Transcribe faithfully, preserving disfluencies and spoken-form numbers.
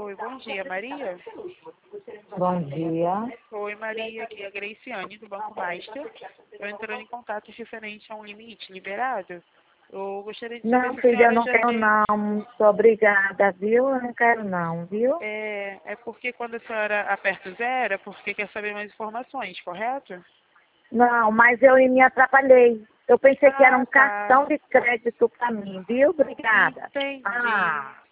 Oi, bom dia, Maria. Bom dia. Oi, Maria, aqui é a Graciane, do Banco Master. Eu entrando em contato referente a um limite liberado. Eu gostaria de saber Não, se a filha, eu senhora não já quero tem... não. Muito obrigada, viu? Eu não quero não, viu? É, é porque quando a senhora aperta o zero, é porque quer saber mais informações, correto? Não, mas eu me atrapalhei. Eu pensei que era Ah, um tá. cartão de crédito para mim, viu? Obrigada. Entendi. Ah.